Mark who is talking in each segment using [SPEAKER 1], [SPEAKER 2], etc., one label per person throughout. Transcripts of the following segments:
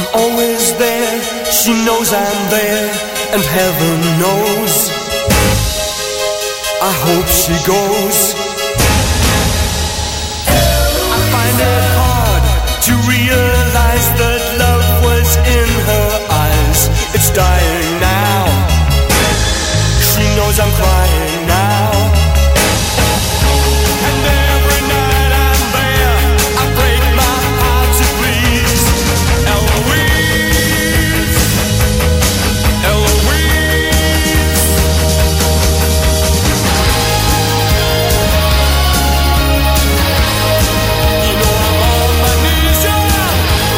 [SPEAKER 1] I'm always there, she knows I'm there, and heaven knows I hope she goes. I find it hard to realize that love was in her eyes. It's dying now, she knows I'm crying now. And every night I'm there, I break my heart to please Eloise, Eloise. You know I'm on my knees, yeah.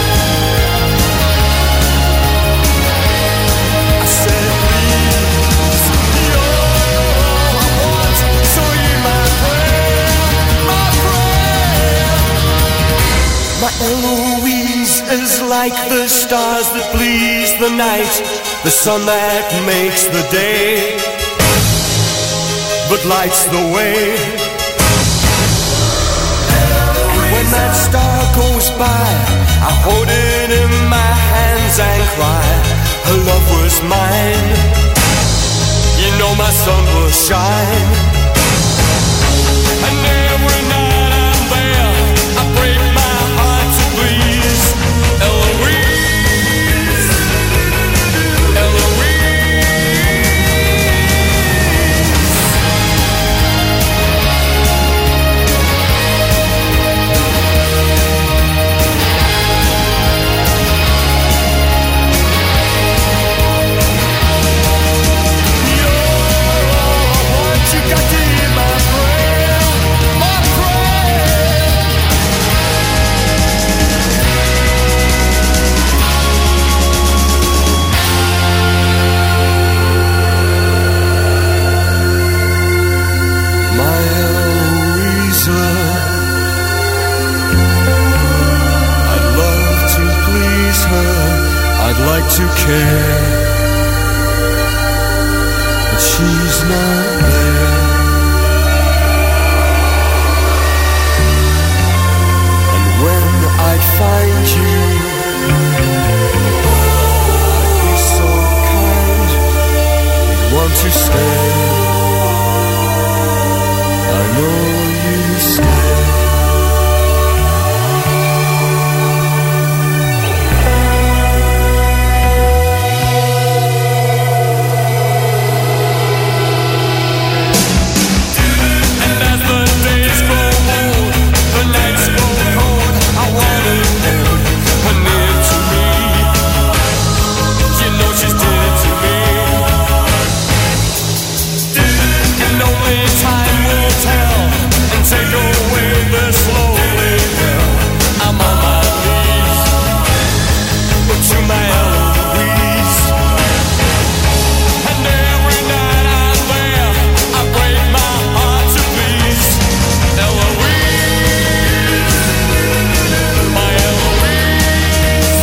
[SPEAKER 1] I said please, you're all I want, so hear my prayer, my prayer. My Eloise is like the stars that please the night, the sun that makes the day, but lights the way. When that star goes by, I hold it in my hands and cry, her love was mine, you know my sun will shine. And every night I'm there, I break my heart to please Eloise, Eloise. You got to hear my prayer, my prayer. My Eloisa, I'd love to please her, I'd like to care, but she's not there. And when I'd find you, I'd be so kind, you'd want to stay. I know you'd stay. And as the days grow old, the nights grow cold, I want to hold her near to me. You know she's dear to me. And only time will tell and take away this lonely hell. I'm on my knees, but to my Eloise. And every night I'm there, I break my heart to please Eloise, my Eloise.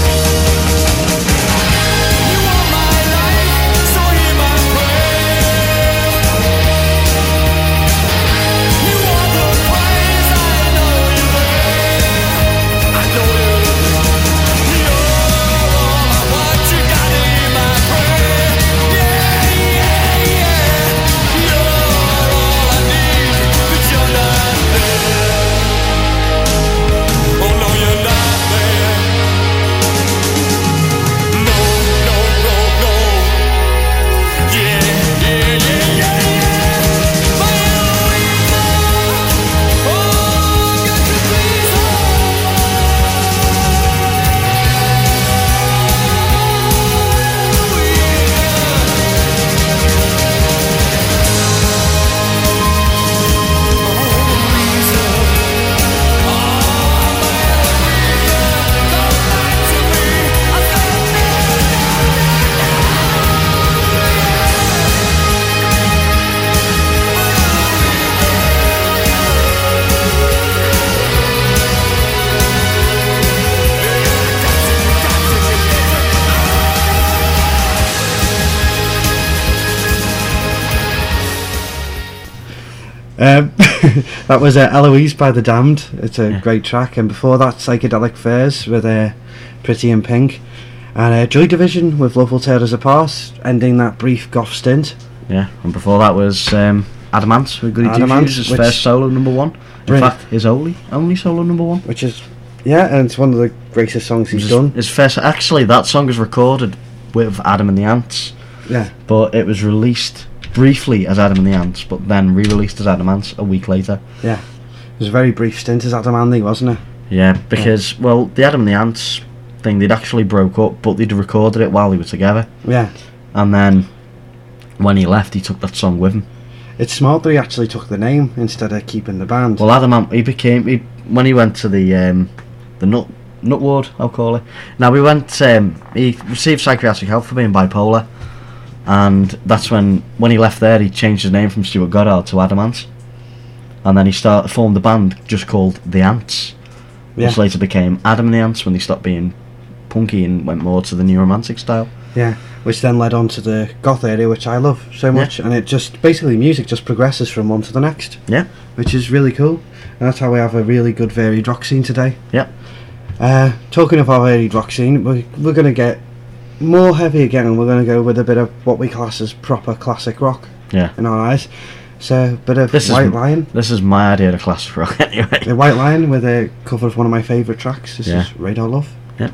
[SPEAKER 1] You are my life, so hear my prayer. You are the praise, I know you're there. I know you're there. You're all I want, you gotta hear my prayer. Yeah, yeah, yeah. You're all I need, but you're not there. Oh no, you're not there. No, no, no, no. Yeah, yeah, yeah, yeah, yeah. My Eloisa, oh, got to please her.
[SPEAKER 2] That was Eloise by The Damned. It's a great track. And before that, Psychedelic Furs with Pretty in Pink. And Joy Division with Love Will Tear Us Apart, ending that brief goth stint.
[SPEAKER 3] Yeah, and before that was Adamant with Goody
[SPEAKER 2] Adamant,
[SPEAKER 3] Two Shoes, his first solo #1. In fact, his only solo #1.
[SPEAKER 2] Which is, yeah, and it's one of the greatest songs he's done.
[SPEAKER 3] His first, actually, that song was recorded with Adam and the Ants.
[SPEAKER 2] Yeah.
[SPEAKER 3] But it was released briefly as Adam and the Ants, but then re-released as Adamant a week later.
[SPEAKER 2] Yeah. It was a very brief stint as Adam Andy, wasn't it?
[SPEAKER 3] Yeah, because, well, the Adam and the Ants thing, they'd actually broke up, but they'd recorded it while they were together.
[SPEAKER 2] Yeah.
[SPEAKER 3] And then, when he left, he took that song with him.
[SPEAKER 2] It's smart that he actually took the name instead of keeping the band.
[SPEAKER 3] Well, Adamant, when he went to the Nut Ward, I'll call it. Now, he received psychiatric help for being bipolar, and that's when he left there, he changed his name from Stuart Goddard to Adamant. And then he formed a band just called The Ants, which later became Adam and the Ants when they stopped being punky and went more to the new romantic style.
[SPEAKER 2] Yeah, which then led on to the goth area, which I love so much, and it just, basically music just progresses from one to the next.
[SPEAKER 3] Yeah.
[SPEAKER 2] Which is really cool, and that's how we have a really good varied rock scene today.
[SPEAKER 3] Yeah.
[SPEAKER 2] Talking of our varied rock scene, we're going to get more heavy again, and we're going to go with a bit of what we class as proper classic rock.
[SPEAKER 3] Yeah.
[SPEAKER 2] In our eyes. So, a bit of White Lion.
[SPEAKER 3] This is my idea of classic rock, anyway.
[SPEAKER 2] The White Lion with a cover of one of my favourite tracks. This is Radar Love.
[SPEAKER 3] Yeah.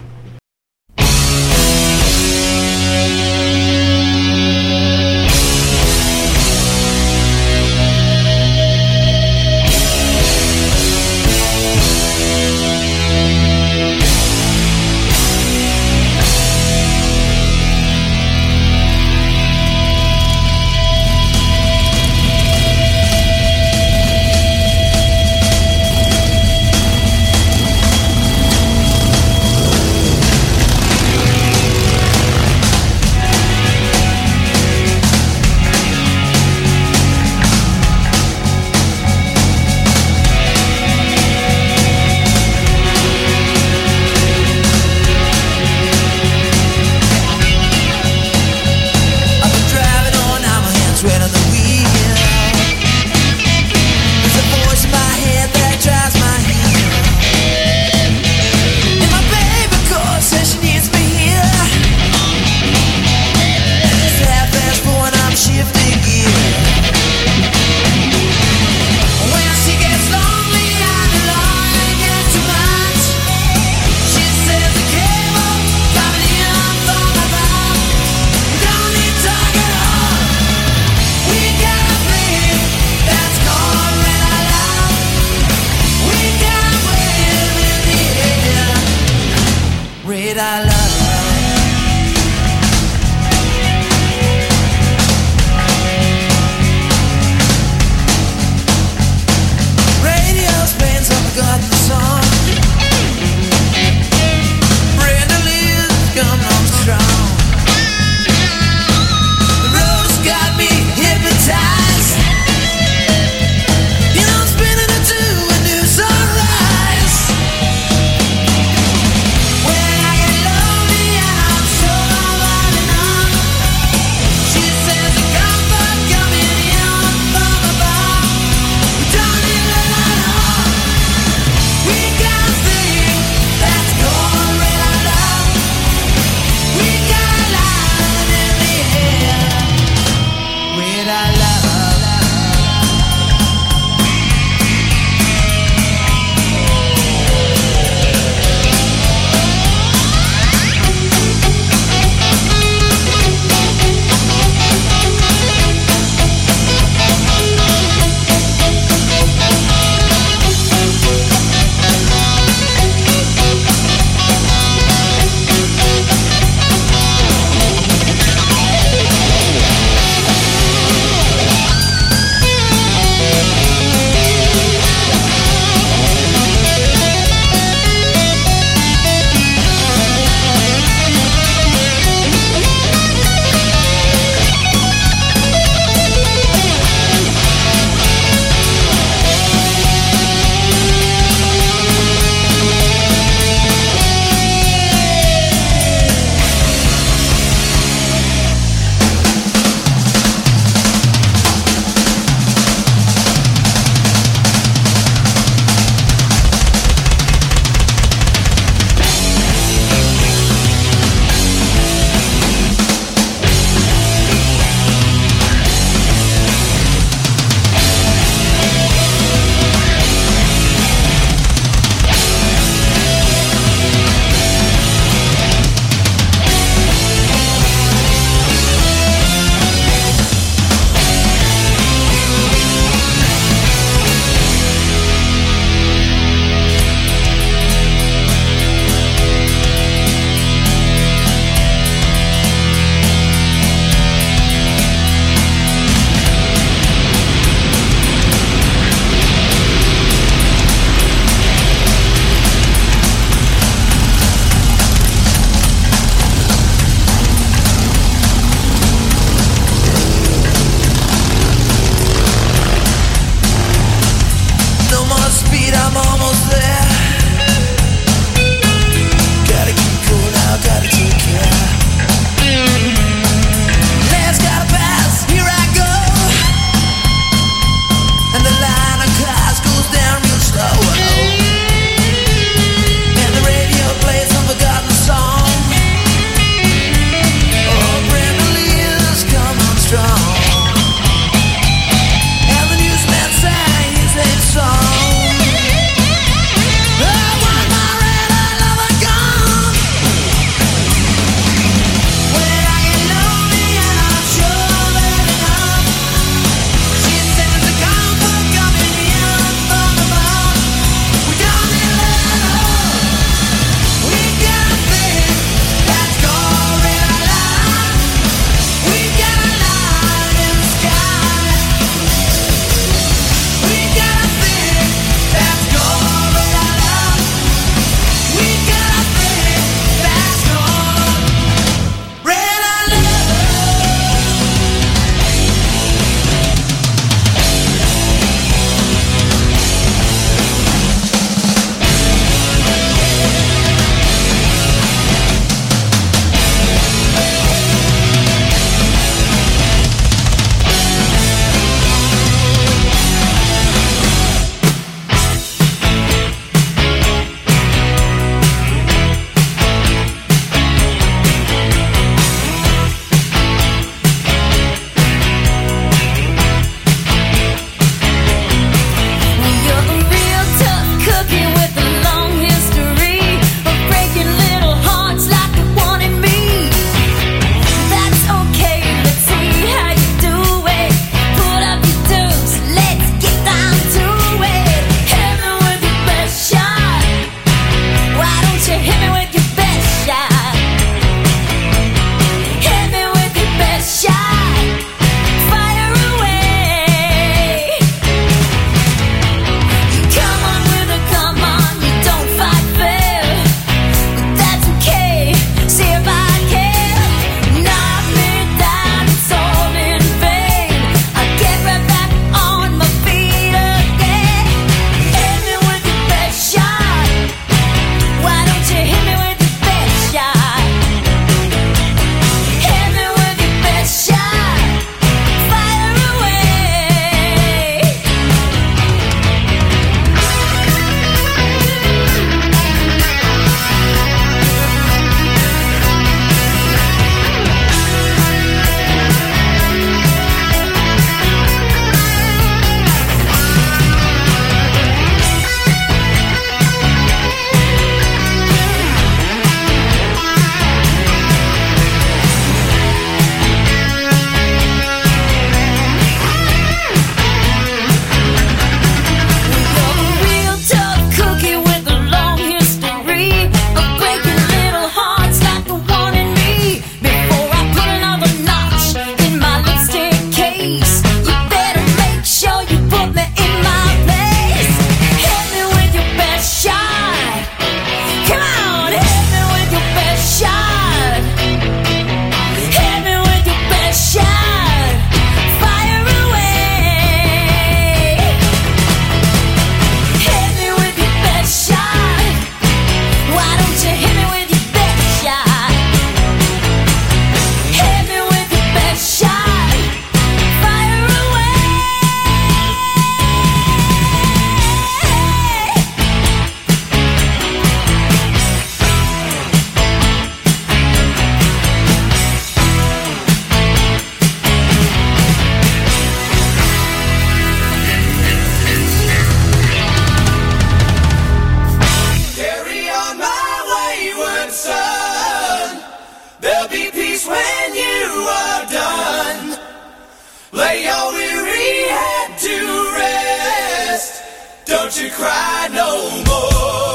[SPEAKER 1] peace when you are done. Lay your weary head to rest. Don't you cry no more.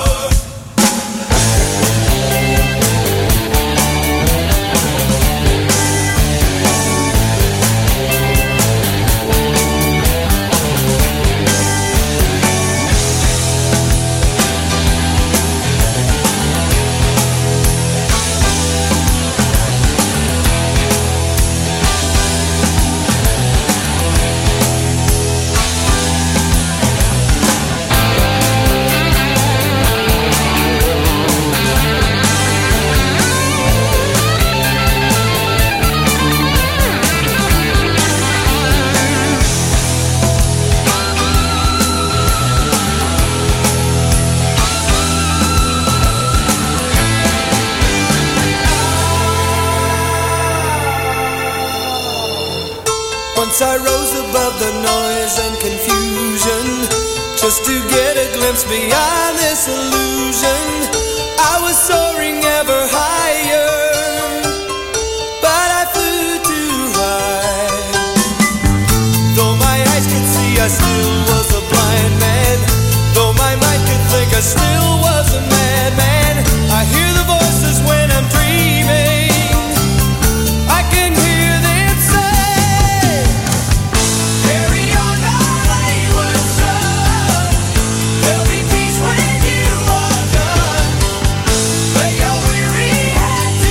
[SPEAKER 1] Once I rose above the noise and confusion, just to get a glimpse beyond this illusion. I was soaring ever higher, but I flew too high. Though my eyes could see, I still was a blind man. Though my mind could think, I still was a madman. I hear the voices when I'm dreaming. I can hear them say, carry on my wayward son. There'll be peace when you are done. Lay your weary head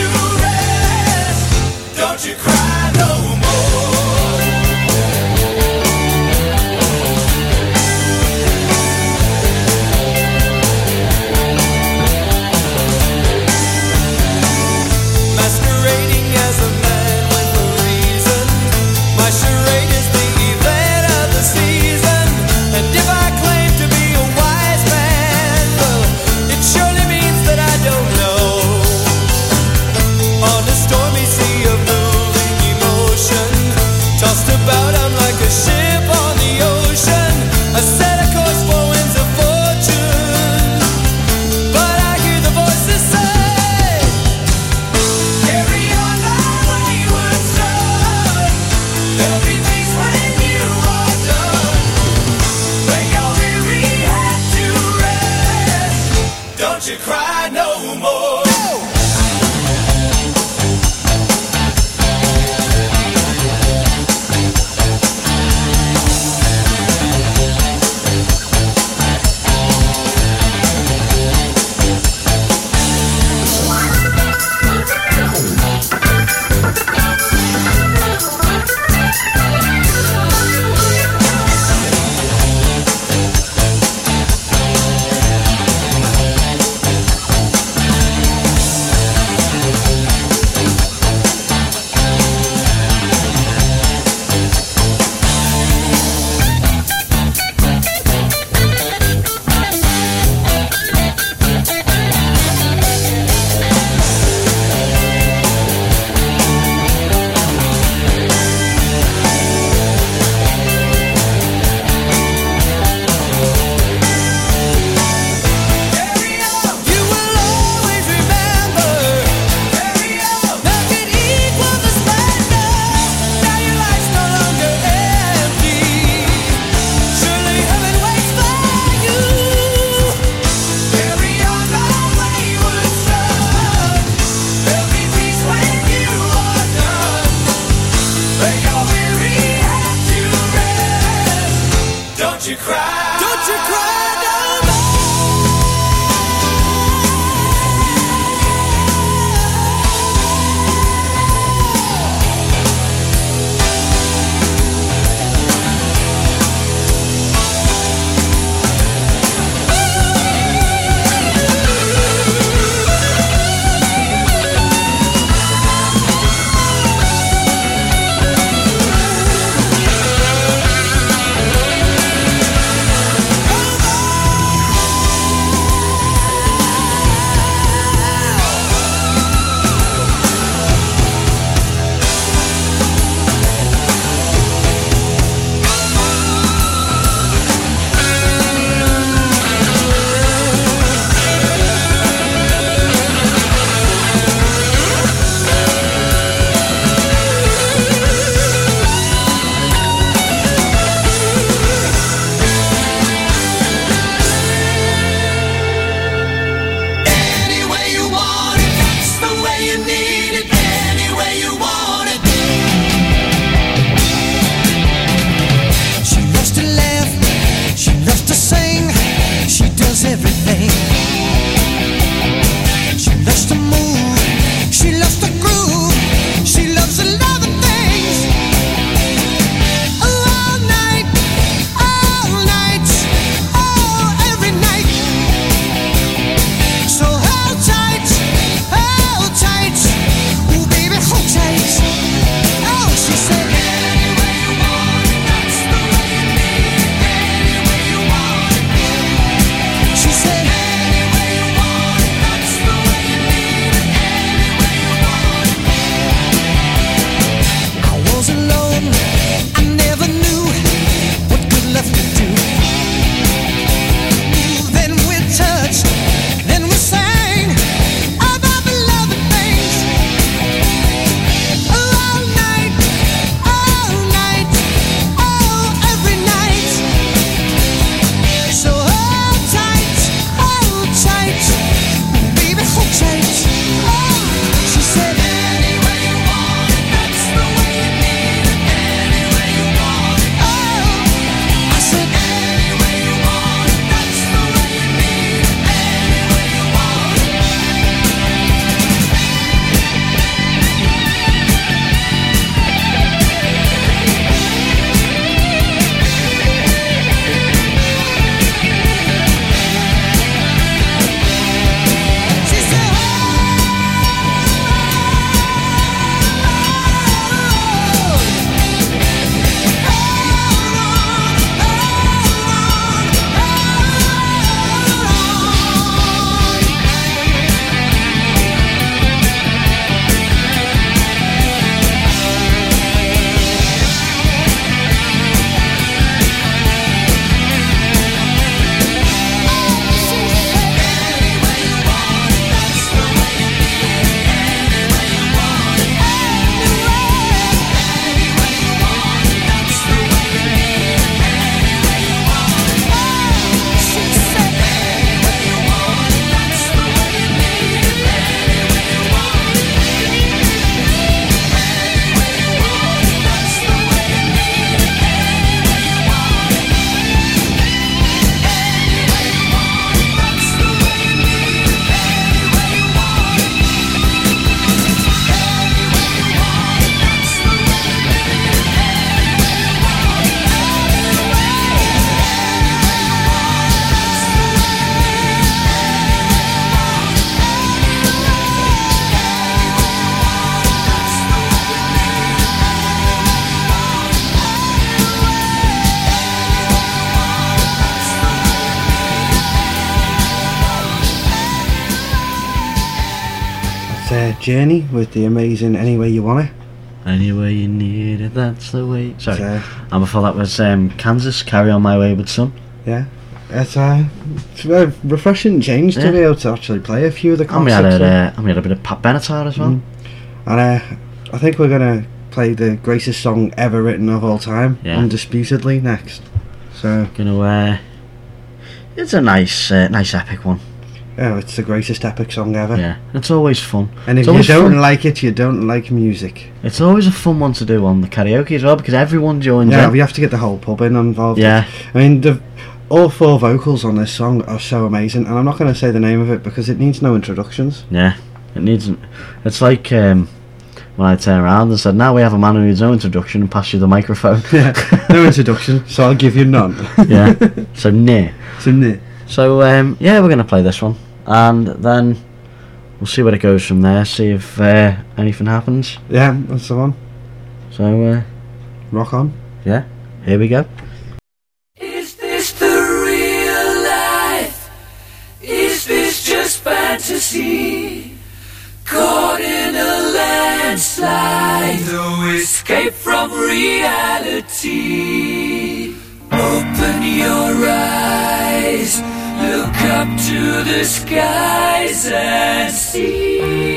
[SPEAKER 2] Journey with the amazing Any Way You Want It.
[SPEAKER 3] Any way you need it, that's the way. Sorry.
[SPEAKER 2] So,
[SPEAKER 3] And before that was Kansas, Carry On My Wayward Son.
[SPEAKER 2] yeah, it's a refreshing change to
[SPEAKER 3] Yeah.
[SPEAKER 2] be able to actually play a few of the
[SPEAKER 3] And we
[SPEAKER 2] classics.
[SPEAKER 3] had a bit of Pat Benatar as well.
[SPEAKER 2] And I think we're gonna play the greatest song ever written of all time,
[SPEAKER 3] Yeah.
[SPEAKER 2] undisputedly, next. So,
[SPEAKER 3] It's a nice epic one.
[SPEAKER 2] oh, it's the greatest epic song ever.
[SPEAKER 3] Yeah, it's always fun.
[SPEAKER 2] And if
[SPEAKER 3] It's
[SPEAKER 2] you
[SPEAKER 3] always
[SPEAKER 2] don't
[SPEAKER 3] fun.
[SPEAKER 2] like it, you don't like music.
[SPEAKER 3] It's always a fun one to do on the karaoke as well because everyone joins
[SPEAKER 2] Yeah,
[SPEAKER 3] in.
[SPEAKER 2] we have to get the whole pub involved.
[SPEAKER 3] Yeah.
[SPEAKER 2] I mean, all 4 vocals on this song are so amazing, and I'm not going to say the name of it because it needs no introductions.
[SPEAKER 3] Yeah, it needs. It's like when I turned around and said, "Now we have a man who needs no introduction," and pass you the microphone.
[SPEAKER 2] Yeah, no introduction, so I'll give you none.
[SPEAKER 3] Yeah. So nah.
[SPEAKER 2] So,
[SPEAKER 3] Yeah, we're gonna play this one, and then we'll see where it goes from there. See if anything happens.
[SPEAKER 2] yeah, that's the one.
[SPEAKER 3] So
[SPEAKER 2] Rock on.
[SPEAKER 3] yeah, here we go.
[SPEAKER 1] Is this the real life? Is this just fantasy? Caught in a landslide, no escape from reality. Open your eyes, look up to the skies and see.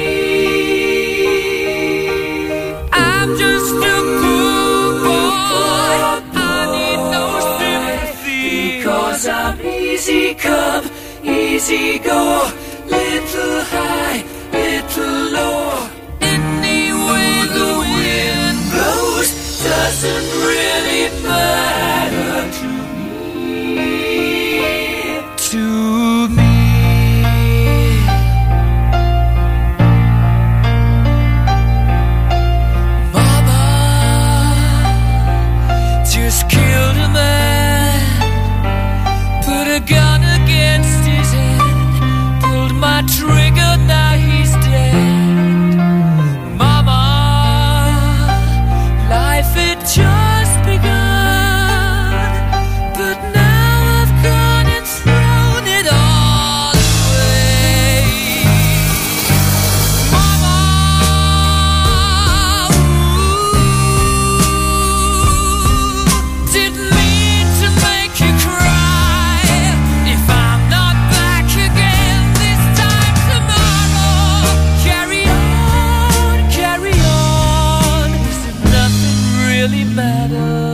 [SPEAKER 1] I'm just a poor boy, I need no sympathy, because I'm easy come, easy go, little high, little low. Any way the wind blows doesn't really matter to me. To me. Mama just killed a man, put a gun against his head, pulled my trigger, now he's dead. Mama, life had just begun, but now I've gone and thrown it all away. Mama, didn't mean to make you cry. If I'm not back again this time tomorrow, carry on, as if nothing really matters.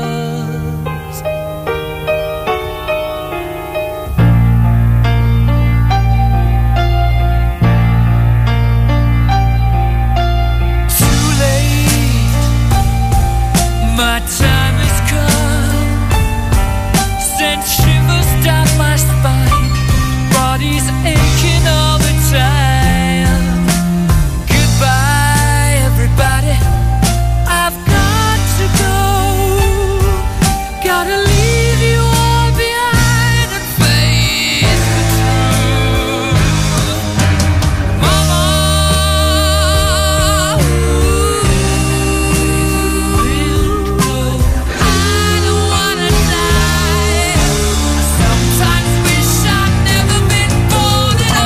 [SPEAKER 1] Too late, my time has come. Sent shivers down my spine, body's aching all the time. Goodbye, everybody, I've got to go. Gotta leave you all behind and face the truth. Mama, I don't wanna die. Sometimes wish I'd never been born at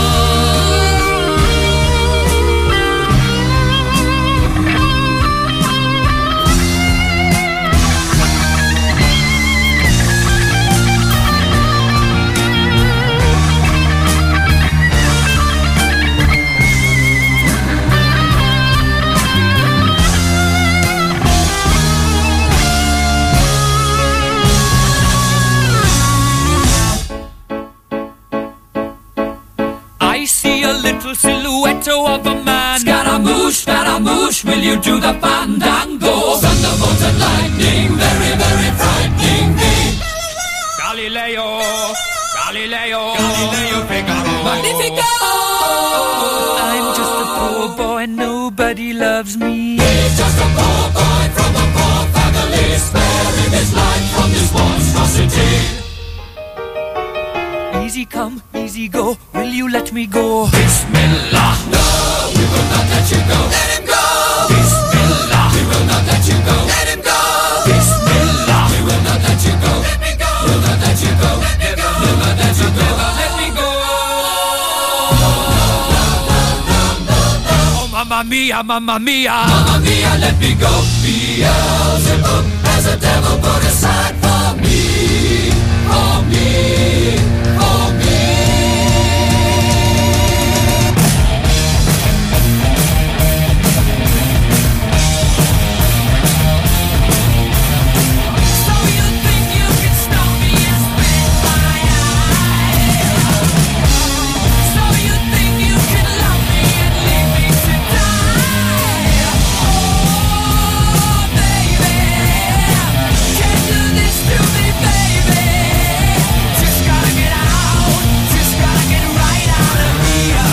[SPEAKER 1] I see a little silhouette of a man. Scaramouche, will you do the fandango? Thunderbolt and lightning, very, very frightening me. Galileo, Figaro. Magnifico! I'm just a poor boy, nobody loves me. He's just a poor boy from a poor family, sparing his life from this monstrosity. Easy come, easy go, will you let me go? Bismillah, no, we will not let you go. Let him go! Bismillah, we will not let you go. Let him go! Bismillah, we will not let you go. Let me go! We'll not let you go. Let me go! We'll not let you go. Let me go! mia, mamma mia. Mamma mia, let me go. Beelzebub has a devil put aside for me, for me, for me. So you think you can stop me and spit my eye? So you think you can love me and leave me to die? Oh, baby, can't do this to me, baby. Just gotta get out, just gotta get right out of here.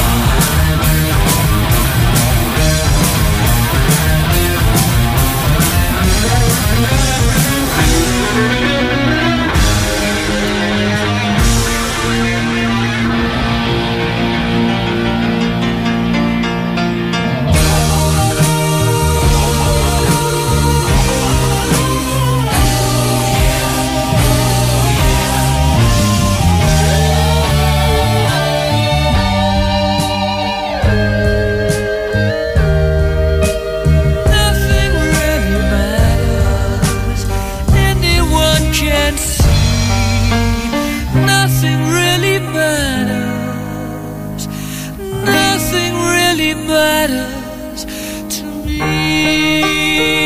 [SPEAKER 1] Nothing really matters. Anyone can see. Nothing really matters. Nothing really matters to me.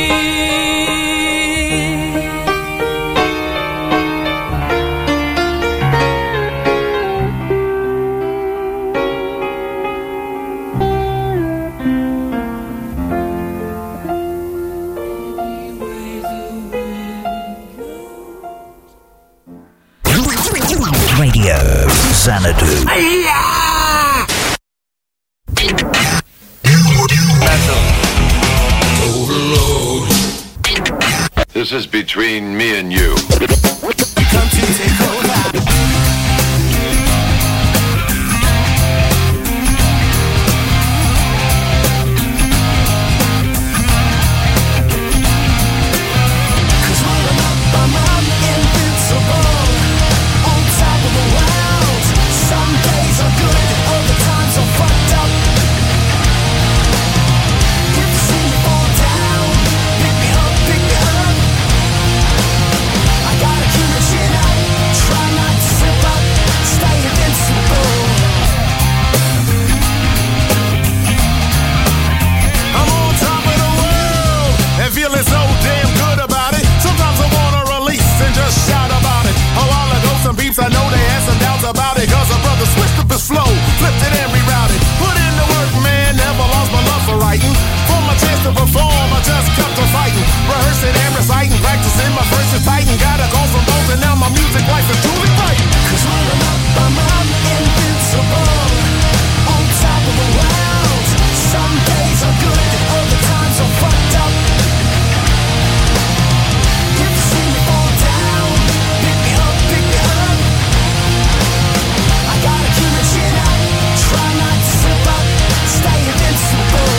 [SPEAKER 4] Radio Xanadu.
[SPEAKER 5] This is between me and you.
[SPEAKER 1] Come to take over. Cause rolling up, I'm invincible. On top of the world. Some days are good, other times are fucked up. If you see me fall down, pick me up, pick me up. I gotta keep my chin up, try not to slip up, stay invincible.
[SPEAKER 6] I'm on top of the world and feeling so damn good about it. Sometimes I wanna release and just shout about it. A while ago, some peeps I know they had some doubts about it. Cause a brother switched up his flow, flipped it and rerouted. Put in the work, man, never lost my love for writing. For my chance to perform, I just kept on fighting. Rehearsing and reciting, practicing my verses tighten. Got a call from both and now my music life is truly bright.
[SPEAKER 1] Cause rolling up, I'm invincible. On top of the world. Some days are good, other times are fucked up. If you see me fall down, pick me up, pick me up. I gotta keep my chin up, try not to slip up, stay invincible.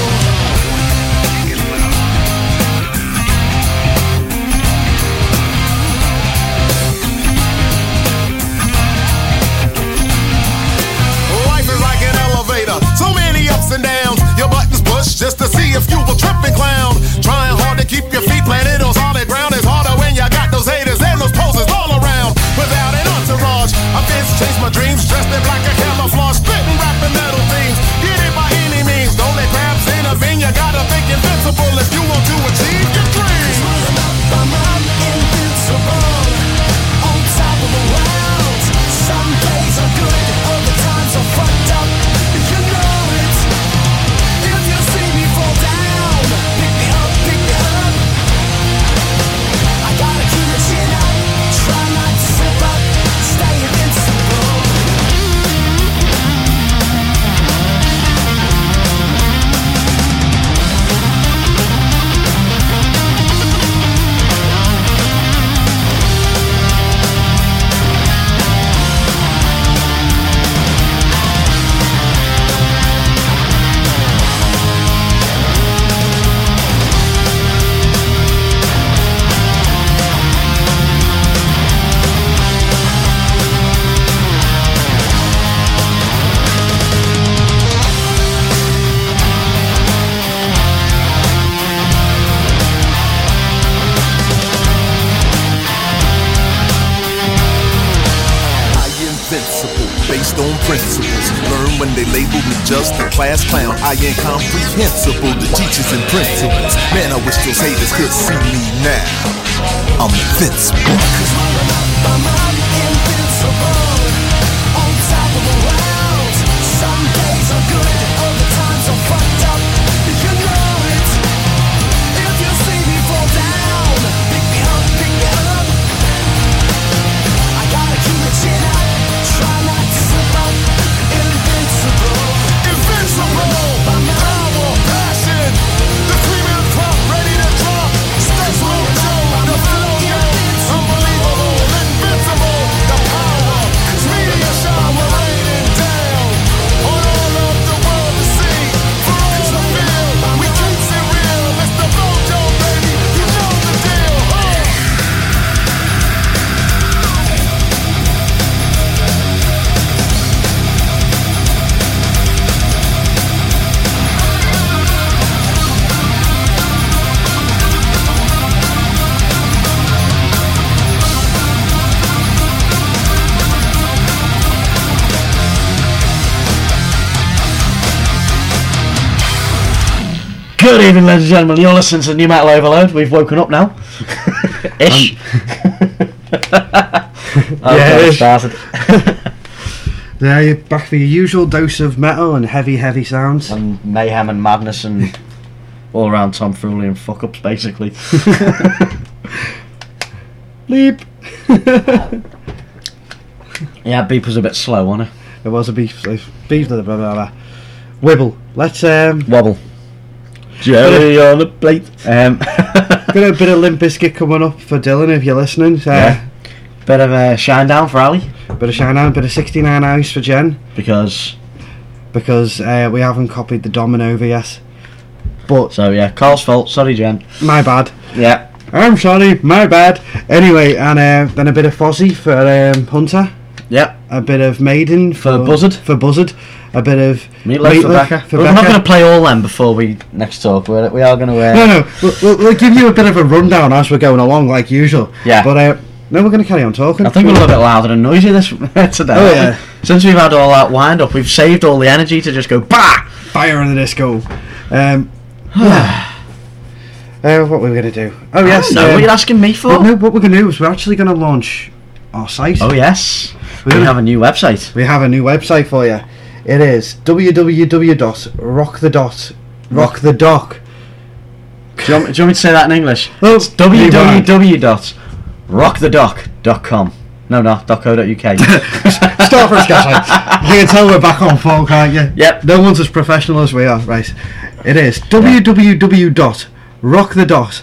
[SPEAKER 6] principles. Learn when they label me just a class clown. I incomprehensible, the teachers and principles. Man, I wish those haters could see me now. I'm invincible.
[SPEAKER 1] Some days are good, other times are fucked up. You know it. If you see me fall down, pick me up, pick me up. I gotta keep my chin up, try not to slip up. Invincible,
[SPEAKER 6] Invincible, power, passion, the cream of the crop, ready to drop. Special Joe, the flow, yo, unbelievable, invincible, the power, media shower raining down on all of the world to see. For all to feel, we keeps it real. It's the Flojo, baby, you know the deal.
[SPEAKER 3] Good evening, ladies and gentlemen. You're listening to New Metal Overload. We've woken up now. Ish.
[SPEAKER 2] Yeah,
[SPEAKER 3] it
[SPEAKER 2] ish.
[SPEAKER 3] started.
[SPEAKER 2] There you're back for your usual dose of metal and heavy sounds.
[SPEAKER 3] And mayhem and madness and all around tomfoolery and fuck ups, basically.
[SPEAKER 2] Bleep.
[SPEAKER 3] Yeah, beep was a bit slow, wasn't it?
[SPEAKER 2] It was a beef. Beef. Blah, blah, blah, blah. Wibble. Let's
[SPEAKER 3] Wobble. Jelly on the plate.
[SPEAKER 2] got a bit of Limp Bizkit coming up for Dylan if you're listening.
[SPEAKER 3] Yeah. Bit of a shine down for Ali.
[SPEAKER 2] Bit of Shinedown, bit of 69 Hours for Jen
[SPEAKER 3] Because
[SPEAKER 2] we haven't copied the Domin over yet. But
[SPEAKER 3] so yeah, Carl's fault. Sorry, Jen.
[SPEAKER 2] my bad.
[SPEAKER 3] Yeah.
[SPEAKER 2] I'm sorry, my bad. Anyway, and then a bit of Fozzy for Hunter.
[SPEAKER 3] Yep.
[SPEAKER 2] A bit of Maiden
[SPEAKER 3] For Buzzard.
[SPEAKER 2] For Buzzard. A bit of
[SPEAKER 3] Meatloaf for Becca.
[SPEAKER 2] For
[SPEAKER 3] We're
[SPEAKER 2] Becca.
[SPEAKER 3] not going to play all them before we next talk. We are going to.
[SPEAKER 2] No, we'll give you a bit of a rundown as we're going along, like usual.
[SPEAKER 3] Yeah.
[SPEAKER 2] But no, we're going to carry on talking.
[SPEAKER 3] I think we're a little bit louder and noisy this today.
[SPEAKER 2] Oh, yeah.
[SPEAKER 3] Since we've had all that wind up, we've saved all the energy to just go bah.
[SPEAKER 2] Fire in the disco. What were we going to do? Oh yes.
[SPEAKER 3] No, what are you asking me for?
[SPEAKER 2] Well, no, what we're going to do is we're actually going to launch our site.
[SPEAKER 3] Oh yes, we
[SPEAKER 2] gonna-
[SPEAKER 3] have a new website.
[SPEAKER 2] We have a new website for you. It is www.rockthedock.
[SPEAKER 3] Do you want me to say that in English?
[SPEAKER 2] Well,
[SPEAKER 3] It's www.rockthedock.com. No, .co.uk.
[SPEAKER 2] Start from scratch. You can tell we're back on form, can't you?
[SPEAKER 3] Yep.
[SPEAKER 2] No one's as professional as we are, right? It is www.rockthedock.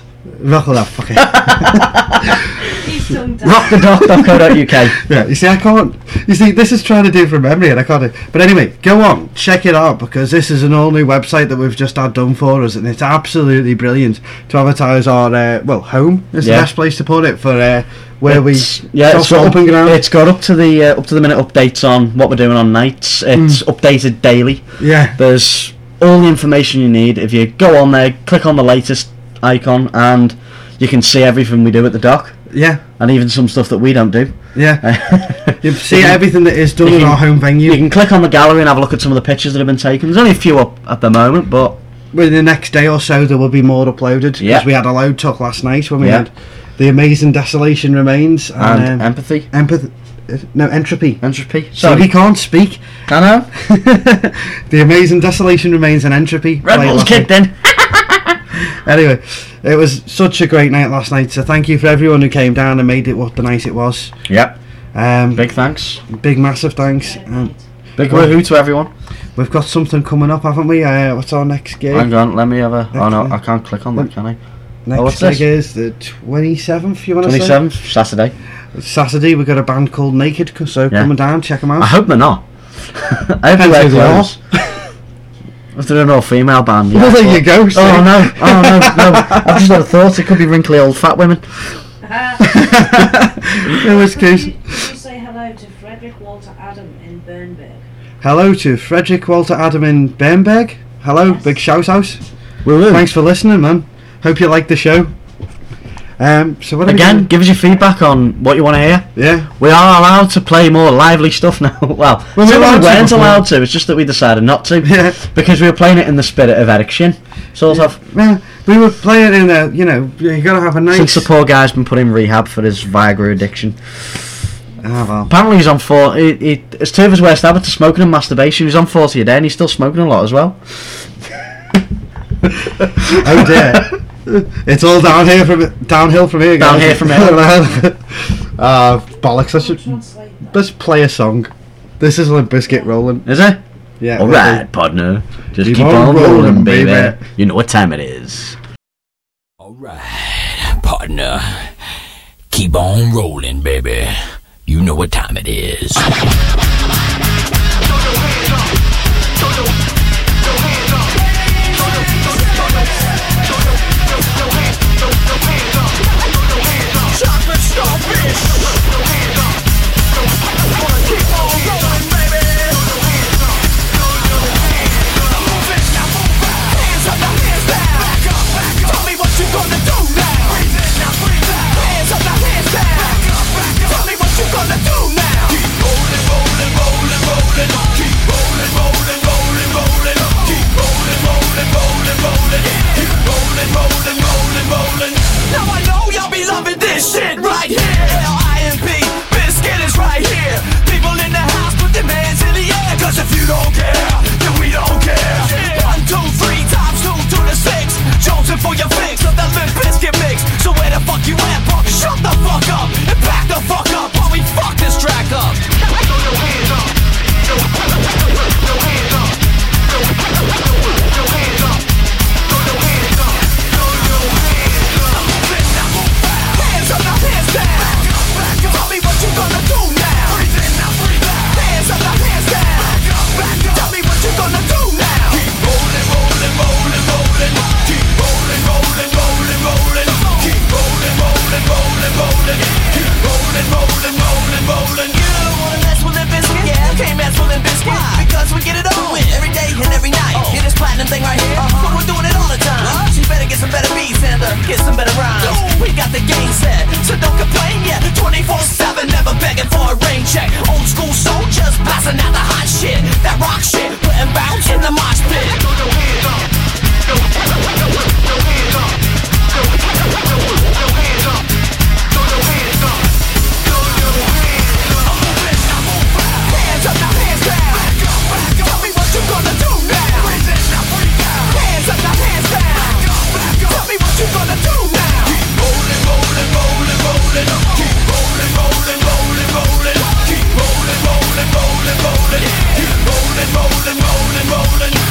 [SPEAKER 3] rockthedock.co.uk.
[SPEAKER 2] Yeah, you see, I can't. You see, this is trying to do from memory, and I can't do. But anyway, go on, check it out because this is an all-new website that we've just had done for us, and it's absolutely brilliant to advertise our home is the
[SPEAKER 3] Yeah.
[SPEAKER 2] best place to put it for where
[SPEAKER 3] It's
[SPEAKER 2] self
[SPEAKER 3] got,
[SPEAKER 2] up and ground.
[SPEAKER 3] it's got up to the minute updates on what we're doing on nights. It's updated daily.
[SPEAKER 2] Yeah,
[SPEAKER 3] There's all the information you need. If you go on there, click on the latest icon, and you can see everything we do at the dock,
[SPEAKER 2] yeah,
[SPEAKER 3] and even some stuff that we don't do.
[SPEAKER 2] yeah. You see
[SPEAKER 3] You can-
[SPEAKER 2] everything that is done
[SPEAKER 3] you
[SPEAKER 2] in
[SPEAKER 3] can-
[SPEAKER 2] our home venue.
[SPEAKER 3] You can click on the gallery and have a look at some of the pictures that have been taken. There's only a few up at the moment, but
[SPEAKER 2] Within the next day or so, there will be more uploaded because
[SPEAKER 3] Yeah.
[SPEAKER 2] we had a load talk last night when we
[SPEAKER 3] Yeah.
[SPEAKER 2] had the amazing Desolation Remains
[SPEAKER 3] and empathy,
[SPEAKER 2] Entropy.
[SPEAKER 3] entropy.
[SPEAKER 2] So he can't speak.
[SPEAKER 3] I know.
[SPEAKER 2] The amazing Desolation Remains and Entropy.
[SPEAKER 3] Red
[SPEAKER 2] played
[SPEAKER 3] Bull's
[SPEAKER 2] last night.
[SPEAKER 3] kicked in.
[SPEAKER 2] Anyway, it was such a great night last night. So thank you for everyone who came down and made it what the night it was.
[SPEAKER 3] Yep.
[SPEAKER 2] Big
[SPEAKER 3] Big thanks.
[SPEAKER 2] massive thanks.
[SPEAKER 3] Big
[SPEAKER 2] Well-
[SPEAKER 3] woohoo to everyone.
[SPEAKER 2] We've got something coming up, haven't we? What's our next gig?
[SPEAKER 3] Hang on, let me have a. Oh no,
[SPEAKER 2] Next-
[SPEAKER 3] I can't click on that, can I?
[SPEAKER 2] Next
[SPEAKER 3] what's
[SPEAKER 2] gig
[SPEAKER 3] this?
[SPEAKER 2] is the 27th. You want to say?
[SPEAKER 3] 27th, Saturday.
[SPEAKER 2] Saturday. We've got a band called Naked, so
[SPEAKER 3] Yeah.
[SPEAKER 2] coming down, check them out.
[SPEAKER 3] I hope they're not. I hope
[SPEAKER 2] Depends
[SPEAKER 3] they're
[SPEAKER 2] who they are.
[SPEAKER 3] close. If they're an all-female band, yeah.
[SPEAKER 2] Well, there you go. see?
[SPEAKER 3] Oh no! Oh no! I've just had a thought. It could be wrinkly old fat women.
[SPEAKER 2] In which case,
[SPEAKER 7] Can you say hello to Frederick Walter Adam in Bernberg?
[SPEAKER 2] hello to Frederick Walter Adam in Bernberg. Hello,
[SPEAKER 7] Yes.
[SPEAKER 2] big shout out.
[SPEAKER 3] Woo-woo.
[SPEAKER 2] Thanks for listening, man. Hope you like the show. So what are we
[SPEAKER 3] Again,
[SPEAKER 2] doing?
[SPEAKER 3] give us your feedback on what you want to hear.
[SPEAKER 2] Yeah.
[SPEAKER 3] We are allowed to play more lively stuff now. Well,
[SPEAKER 2] Well,
[SPEAKER 3] we
[SPEAKER 2] we're allowed to
[SPEAKER 3] weren't
[SPEAKER 2] before.
[SPEAKER 3] allowed to. It's just that we decided not to.
[SPEAKER 2] Yeah.
[SPEAKER 3] Because we were playing it in the spirit of Eric Shin. Sort of.
[SPEAKER 2] Well, we were playing in a, you know, you gotta have a nice.
[SPEAKER 3] Since the poor guy's been put in rehab for his Viagra addiction.
[SPEAKER 2] Ah, well.
[SPEAKER 3] Apparently he's on 40. It's two of his worst habits are smoking and masturbation. He's on 40 a day and he's still smoking a lot as well.
[SPEAKER 2] Oh dear. It's all downhill from here, guys.
[SPEAKER 3] Down here from here.
[SPEAKER 2] Bollocks. Let's play a song. This is Limp Bizkit rolling.
[SPEAKER 3] Is it?
[SPEAKER 2] Yeah.
[SPEAKER 3] Alright, partner. Just
[SPEAKER 2] Keep
[SPEAKER 3] keep
[SPEAKER 2] on
[SPEAKER 3] on rolling,
[SPEAKER 2] rolling,
[SPEAKER 3] baby.
[SPEAKER 2] baby.
[SPEAKER 3] You know what time it is.
[SPEAKER 8] Alright, partner. Keep on rolling, baby. You know what time it is.
[SPEAKER 1] Chocolate starfish. Keep on rolling, baby. Move it, now move out. Hands up, now hands down. Back up, back up. Tell me what you gonna do now. Breathe in, now breathe out. Hands up, now hands down. Back up, back up. Tell me what you gonna do now. Keep rolling, rolling, rolling, rolling. Keep rolling, rolling, rolling, rolling. Keep rolling, rolling, rolling, rolling. Keep rolling, rolling, rolling, rolling. Now I know y'all be loving this shit right here. L-I-M-P, Bizkit is right here. People in the house, put their hands in the air. Cause if you don't care, then we don't care. 1, 2, 3 times 2 to the 6. Jonesing for your fix of the Limp Bizkit mix. So where the fuck you at, punk? Shut the fuck up and back the fuck up while we fuck this track up. Throw your hands up. Throw your hands up. Throw your hands up. Throw your hands up. Throw your hands up. Hands up, now hands down. Back up, back up. Tell me what you gonna do now. Breathe in, now breathe out. Hands up, now hands down. Back up, back up. Tell me what you gonna do now. Keep rolling, rolling, rolling, rolling. Keep rolling, rolling, rolling, rolling. Keep rolling, rolling, rolling, rolling. Keep rolling, rolling, rolling, rolling. You don't wanna mess with Limp Bizkit? Yeah, you can't mess with Limp Bizkit. Because we get it on with every day and every night. Hear this platinum thing right here? So we're doing it all the time. So you better get some better beats and get some better rhymes. We got the game set, so don't complain yet. 24/7, never begging for a rain check. Old school soldiers blasting out the hot shit. That rock shit, putting bounce in the mosh pit. Throw your hands up. Throw your hands up. Throw your hands up. Throw your hands up. Throw your hands up. Move it, now move out. Hands up, now hands down. Back up, back up. Tell me what you gonna do now. Breathe in, now breathe out. Hands up, now hands down. Back up, back up. Tell me what you gonna do now. Keep rolling, rolling, rolling, rolling. Keep rolling, rolling, rolling, rolling. Keep rolling, rolling, rolling, rolling. Keep rolling, rolling, rolling, rolling.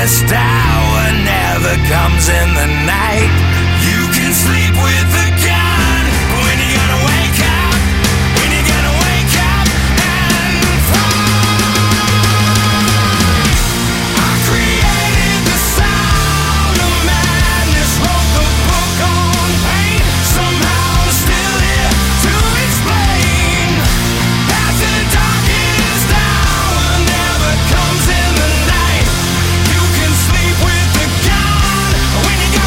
[SPEAKER 1] darkest hour never comes in the night. You can sleep with the gun, but when you gonna wake up? When you gonna wake up and fight? I created the sound of madness, wrote the book on pain. Somehow I'm still here to explain that the darkest hour never comes in the night. You can sleep with the gun when you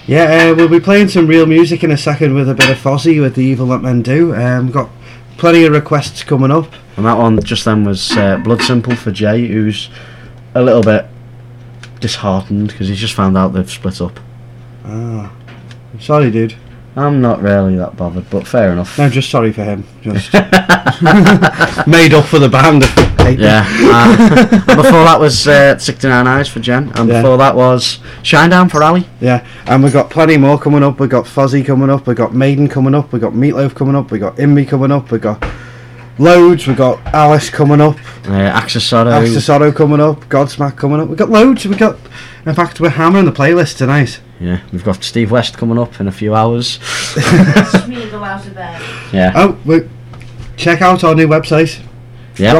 [SPEAKER 2] Yeah, we'll be playing some real music in a second with a bit of Fozzy with The Evil That Men Do. We've got plenty of requests coming up.
[SPEAKER 3] And that one just then was Blood Simple for Jay, who's a little bit disheartened because he's just found out they've split up.
[SPEAKER 2] Ah, I'm sorry, dude.
[SPEAKER 3] I'm not really that bothered, but fair enough.
[SPEAKER 2] No, just sorry for him. Just made up for the band.
[SPEAKER 3] Yeah. And before that was 69 Eyes for Jen, and
[SPEAKER 2] Yeah.
[SPEAKER 3] before that was Shinedown for Ali.
[SPEAKER 2] Yeah, and we've got plenty more coming up. We've got Fozzy coming up. We've got Maiden coming up. We've got Meatloaf coming up. We've got Inmi coming up. We've got loads. We've got Alice coming up.
[SPEAKER 3] Accessorio.
[SPEAKER 2] coming up. Godsmack coming up. We've got loads. In fact, we're hammering the playlist tonight.
[SPEAKER 3] Yeah, we've got Steve West coming up in a few hours.
[SPEAKER 7] Watch me go out of bed.
[SPEAKER 3] Yeah.
[SPEAKER 2] Oh, check out our new website.
[SPEAKER 3] Yeah.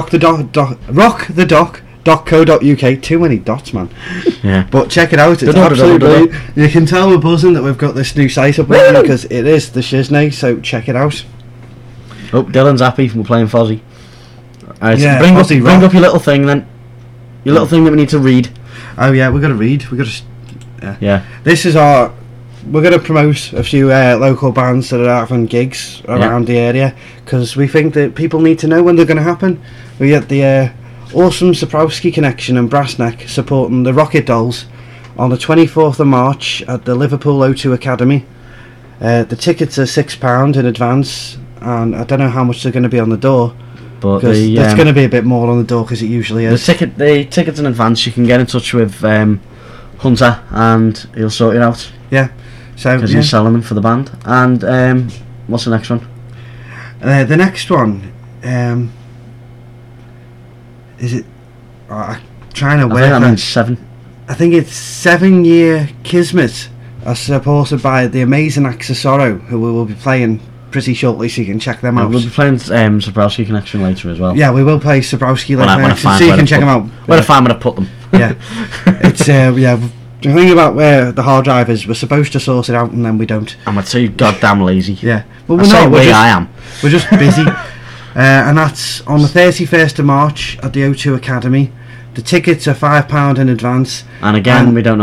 [SPEAKER 2] rockthedoc.co.uk. Too many dots, man.
[SPEAKER 3] Yeah.
[SPEAKER 2] But check it out. It's absolutely brilliant. You can tell we're buzzing that we've got this new site up now because it is the shiznay. So check it out.
[SPEAKER 3] Oh, Dylan's happy. We're playing Fozzy. Alright,
[SPEAKER 2] Yeah,
[SPEAKER 3] bring
[SPEAKER 2] Fozzy rock.
[SPEAKER 3] up your little thing then. Your little thing that we need to read.
[SPEAKER 2] Oh yeah, we've got to read. We've got to.
[SPEAKER 3] Yeah.
[SPEAKER 2] This is our. We're going to promote a few local bands that are having gigs around the area because we think that people need to know when they're going to happen. We get the awesome Zabrowski Connection and Brassneck supporting the Rocket Dolls on the 24th of March at the Liverpool O2 Academy. The tickets are £6 in advance, and I don't know how much they're going to be on the door.
[SPEAKER 3] But
[SPEAKER 2] Because there's going to be a bit more on the door because it usually is.
[SPEAKER 3] the tickets in advance, you can get in touch with Hunter and he'll sort it out.
[SPEAKER 2] Yeah. So
[SPEAKER 3] because he's selling them for the band. And what's the next one?
[SPEAKER 2] The next one, is it? I'm trying to
[SPEAKER 3] I
[SPEAKER 2] work.
[SPEAKER 3] think that
[SPEAKER 2] out.
[SPEAKER 3] means 7.
[SPEAKER 2] I think it's 7 Year Kismet, as supported by the amazing Accessorio, who we will be playing pretty shortly, so you can check them out.
[SPEAKER 3] We'll be playing Zabrowski Connection later as well.
[SPEAKER 2] Yeah, we will play Zabrowski
[SPEAKER 3] When I
[SPEAKER 2] later,
[SPEAKER 3] find
[SPEAKER 2] so you
[SPEAKER 3] where
[SPEAKER 2] can
[SPEAKER 3] to
[SPEAKER 2] check
[SPEAKER 3] put-
[SPEAKER 2] them out.
[SPEAKER 3] When I find where to put them.
[SPEAKER 2] Yeah, it's the thing about where the hard drive is, we're supposed to sort it out and then we don't.
[SPEAKER 3] I'm too goddamn lazy.
[SPEAKER 2] Yeah, well,
[SPEAKER 3] I say
[SPEAKER 2] we're just,
[SPEAKER 3] I am.
[SPEAKER 2] We're just busy. And that's on the 31st of March at the O2 Academy. The tickets are £5 in advance.
[SPEAKER 3] And again, we don't know